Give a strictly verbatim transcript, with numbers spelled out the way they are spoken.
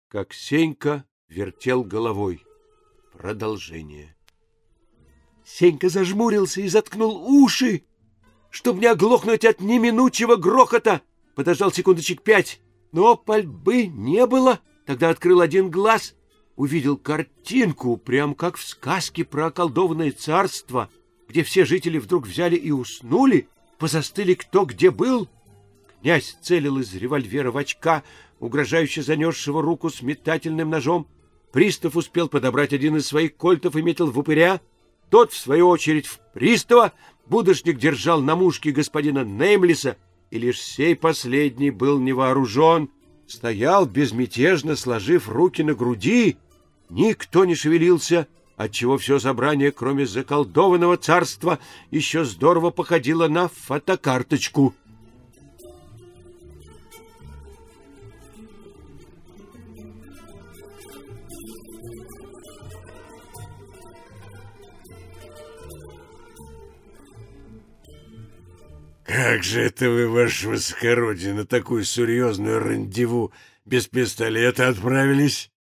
как Сенька вертел головой. Продолжение. Сенька зажмурился и заткнул уши, чтобы не оглохнуть от неминучего грохота. Подождал секундочек пять, но пальбы не было. Тогда открыл один глаз, увидел картинку, прям как в сказке про околдованное царство, где все жители вдруг взяли и уснули, позастыли кто где был. Князь целил из револьвера в очка, угрожающе занесшего руку с метательным ножом. Пристав успел подобрать один из своих кольтов и метил в упыря. Тот, в свою очередь, в пристава. Будочник держал на мушке господина Неймлиса, и лишь сей последний был невооружен. Стоял безмятежно, сложив руки на груди. Никто не шевелился, отчего все собрание, кроме заколдованного царства, еще здорово походило на фотокарточку. «Как же это вы, ваше высокородие, на такую серьезную рандеву без пистолета отправились?»